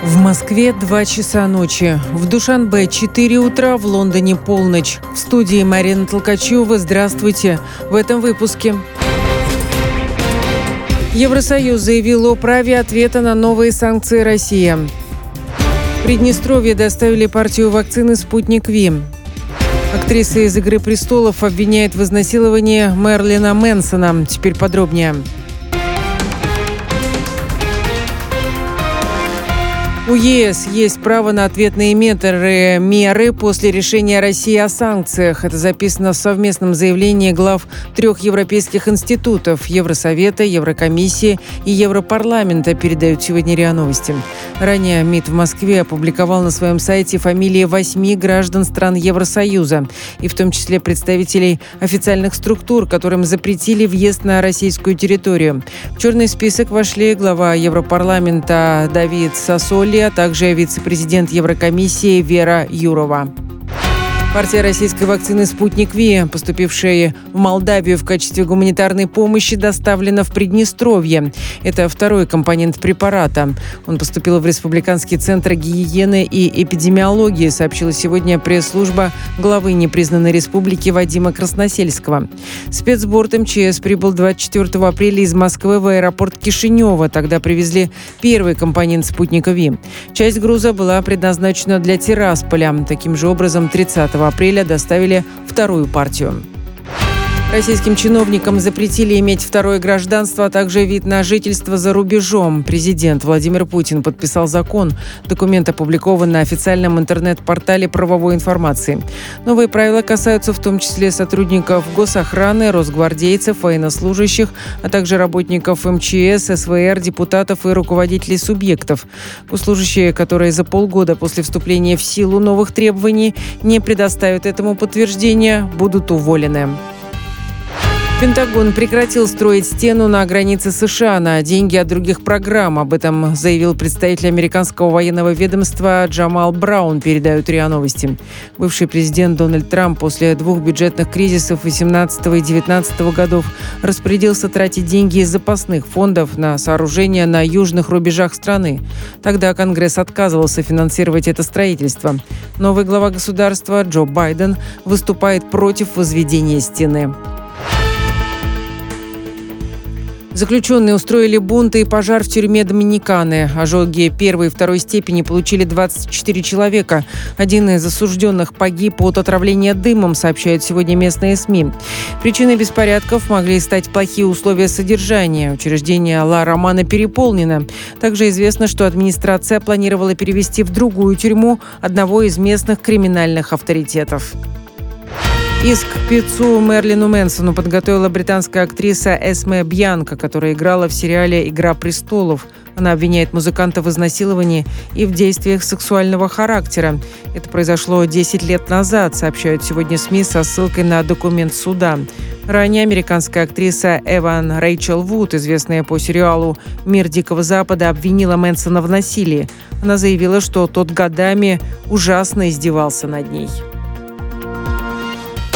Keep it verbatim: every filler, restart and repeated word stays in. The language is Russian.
В Москве два часа ночи. В Душанбе четыре утра, в Лондоне полночь. В студии Марина Толкачева. Здравствуйте. В этом выпуске. Евросоюз заявил о праве ответа на новые санкции России. В Приднестровье доставили партию вакцины «Спутник Ви». Актриса из «Игры престолов» обвиняет в изнасиловании Мерлина Мэнсона. Теперь подробнее. У ЕС есть право на ответные меры, меры после решения России о санкциях. Это записано в совместном заявлении глав трех европейских институтов – Евросовета, Еврокомиссии и Европарламента, передают сегодня РИА Новости. Ранее МИД в Москве опубликовал на своем сайте фамилии восьми граждан стран Евросоюза, и в том числе представителей официальных структур, которым запретили въезд на российскую территорию. В черный список вошли глава Европарламента Давид Сассоли, а также вице-президент Еврокомиссии Вера Юрова. Партия российской вакцины «Спутник Ви», поступившая в Молдавию в качестве гуманитарной помощи, доставлена в Приднестровье. Это второй компонент препарата. Он поступил в Республиканский центр гигиены и эпидемиологии, сообщила сегодня пресс-служба главы непризнанной республики Вадима Красносельского. Спецборд МЧС прибыл двадцать четвёртого апреля из Москвы в аэропорт Кишинева. Тогда привезли первый компонент «Спутника Ви». Часть груза была предназначена для Тирасполя. Таким же образом, тридцатого апреля доставили вторую партию. Российским чиновникам запретили иметь второе гражданство, а также вид на жительство за рубежом. Президент Владимир Путин подписал закон. Документ опубликован на официальном интернет-портале правовой информации. Новые правила касаются в том числе сотрудников госохраны, росгвардейцев, военнослужащих, а также работников МЧС, СВР, депутатов и руководителей субъектов. Госслужащие, которые за полгода после вступления в силу новых требований не предоставят этому подтверждения, будут уволены. Пентагон прекратил строить стену на границе США на деньги от других программ. Об этом заявил представитель американского военного ведомства Джамал Браун, передают РИА Новости. Бывший президент Дональд Трамп после двух бюджетных кризисов две тысячи восемнадцатого и две тысячи девятнадцатого годов распорядился тратить деньги из запасных фондов на сооружения на южных рубежах страны. Тогда Конгресс отказывался финансировать это строительство. Новый глава государства Джо Байден выступает против возведения стены. Заключенные устроили бунты и пожар в тюрьме Доминиканы. Ожоги первой и второй степени получили двадцать четыре человека. Один из осужденных погиб от отравления дымом, сообщают сегодня местные СМИ. Причиной беспорядков могли стать плохие условия содержания. Учреждение Ла Романа переполнено. Также известно, что администрация планировала перевести в другую тюрьму одного из местных криминальных авторитетов. Иск к певцу Мерлину Мэнсону подготовила британская актриса Эсме Бьянко, которая играла в сериале «Игра престолов». Она обвиняет музыканта в изнасиловании и в действиях сексуального характера. Это произошло десять лет назад, сообщают сегодня СМИ со ссылкой на документ суда. Ранее американская актриса Эван Рэйчел Вуд, известная по сериалу «Мир Дикого Запада», обвинила Мэнсона в насилии. Она заявила, что тот годами ужасно издевался над ней.